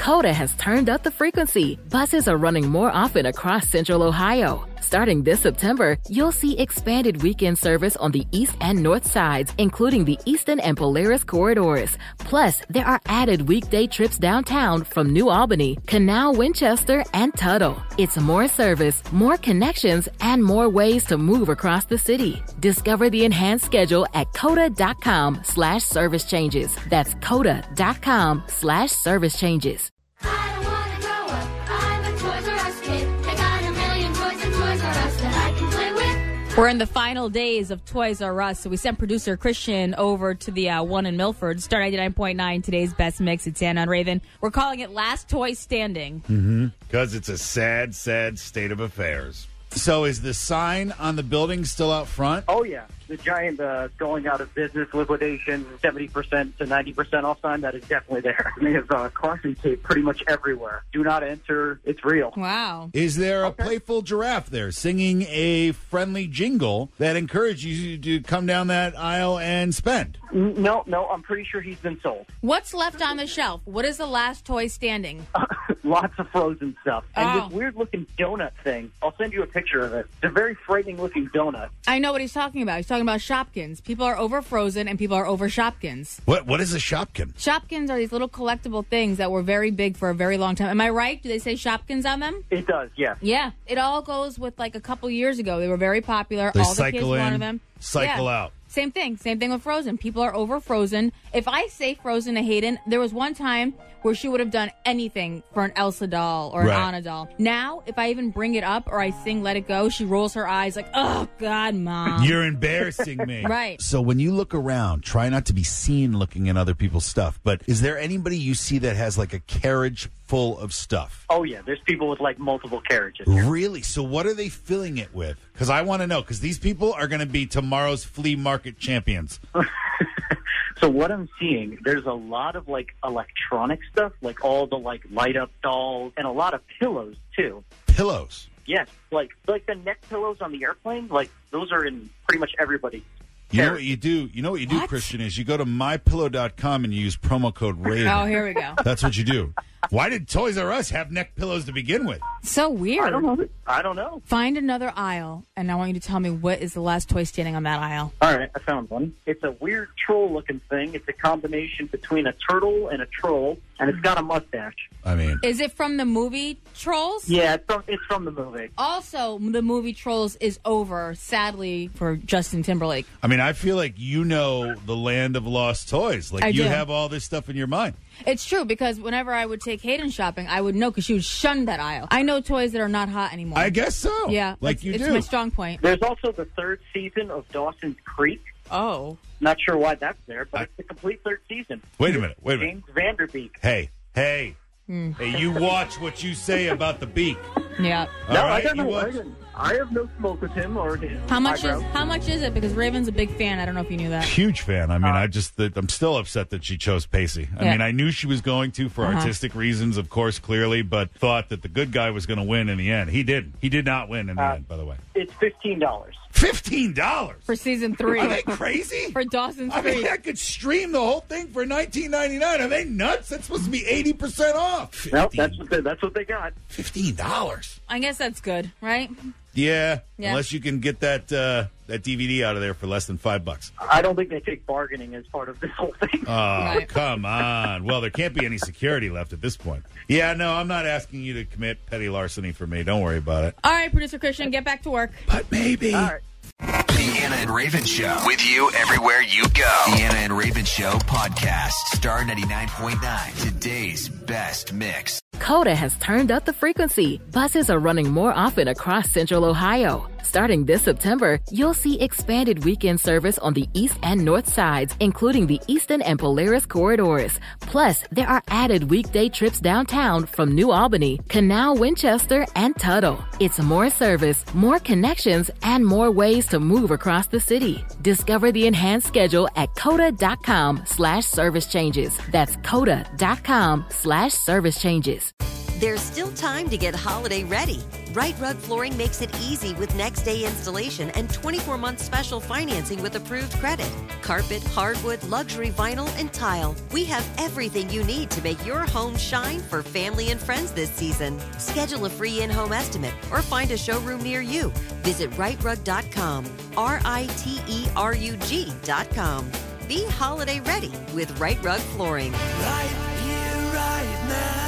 Coda has turned up the frequency. Buses are running more often across Central Ohio. Starting this September, you'll see expanded weekend service on the east and north sides, including the Eastern and Polaris corridors. Plus, there are added weekday trips downtown from New Albany, Canal, Winchester, and Tuttle. It's more service, more connections, and more ways to move across the city. Discover the enhanced schedule at coda.com/service changes. That's coda.com/service changes. I don't wanna grow up. I'm a Toys R Us kid. I got a million toys and Toys R Us that I can play with. We're in the final days of Toys R Us, so we sent producer Christian over to the one in Milford. Star 99.9, today's best mix. It's Anna and Raven. We're calling it Last Toy Standing. Because it's a sad, sad state of affairs. So is the sign on the building still out front? Oh, yeah. The giant going out of business, liquidation, 70% to 90% off sign, that is definitely there. They have caution tape pretty much everywhere. Do not enter. It's real. Wow. Is there a playful giraffe there singing a friendly jingle that encourages you to come down that aisle and spend? No, I'm pretty sure he's been sold. What's left on the shelf? What is the last toy standing? Lots of frozen stuff. And Oh. this weird-looking donut thing, I'll send you a picture of it. It's a very frightening-looking donut. I know what he's talking about. He's talking about Shopkins. People are over Frozen and people are over Shopkins. What is a Shopkin? Shopkins are these little collectible things that were very big for a very long time. Am I right? Do they say Shopkins on them? It does, yeah. Yeah. It all goes with like a couple years ago. They were very popular. They all the kids cycle in, wanted them. cycle Yeah. out. Same thing. Same thing with Frozen. People are over Frozen. If I say Frozen to Hayden, there was one time where she would have done anything for an Elsa doll or an Right. Anna doll. Now, if I even bring it up or I sing Let It Go, she rolls her eyes like, oh, God, Mom. You're embarrassing me. Right. So when you look around, try not to be seen looking at other people's stuff. But is there anybody you see that has like a carriage full of stuff? Oh, yeah, there's people with, like, multiple carriages. Really? So what are they filling it with? Because I want to know, because these people are going to be tomorrow's flea market champions. So what I'm seeing, there's a lot of, like, electronic stuff, like all the, like, light-up dolls, and a lot of pillows, too. Pillows. Yes, like the neck pillows on the airplane, like, those are in pretty much everybody. You know what you do? You know what you do, What? Christian, is you go to mypillow.com and you use promo code RAVEN. Oh, here we go. That's what you do. Why did Toys R Us have neck pillows to begin with? So weird. I don't know. Find another aisle, and I want you to tell me what is the last toy standing on that aisle. All right, I found one. It's a weird troll-looking thing. It's a combination between a turtle and a troll, and it's got a mustache. I mean, Is it from the movie Trolls? Yeah, it's from the movie. Also, the movie Trolls is over, sadly, for Justin Timberlake. I feel like you know the land of lost toys. Like I you do. have all this stuff in your mind. It's true, because whenever I would take Hayden shopping, I would know, because she would shun that aisle. I know toys that are not hot anymore. I guess so. Yeah. Like it's, you it's do. my strong point. There's also the third season of Dawson's Creek. Oh. Not sure why that's there, but it's the complete third season. Wait a minute. James Vanderbeek. Hey. Hey, you watch what you say about the beak. Yeah. All No, right? I don't You know. watch- I have no smoke with him or his How much eyebrows. is it? Because Raven's a big fan. I don't know if you knew that. Huge fan. I'm still upset that she chose Pacey. Yeah. I knew she was going to for artistic reasons, of course, clearly, but thought that the good guy was going to win in the end. He didn't. He did not win in the end, by the way. It's $15. $15? For season 3. Are they crazy? For Dawson's I mean, Creek. I could stream the whole thing for $19.99. Are they nuts? That's supposed to be 80% off. Nope, that's what they got. $15. I guess that's good, right? Yeah, Yeah. unless you can get that DVD out of there for less than $5. I don't think they take bargaining as part of this whole thing. Oh, Right. come on. Well, there can't be any security left at this point. Yeah, no, I'm not asking you to commit petty larceny for me. Don't worry about it. All right, producer Christian, get back to work. But maybe. All right. The Anna and Raven Show. With you everywhere you go. The Anna and Raven Show podcast. Star 99.9. Today's best mix. Coda has turned up the frequency. Buses are running more often across Central Ohio. Starting this September, you'll see expanded weekend service on the east and north sides, including the Eastern and Polaris corridors. Plus, there are added weekday trips downtown from New Albany, Canal, Winchester, and Tuttle. It's more service, more connections, and more ways to move across the city. Discover the enhanced schedule at coda.com/service changes. That's coda.com/service changes. There's still time to get holiday ready. Right Rug Flooring makes it easy with next day installation and 24-month special financing with approved credit. Carpet, hardwood, luxury vinyl, and tile. We have everything you need to make your home shine for family and friends this season. Schedule a free in-home estimate or find a showroom near you. Visit rightrug.com, RITERUG.com. Be holiday ready with Right Rug Flooring. Right here, right now.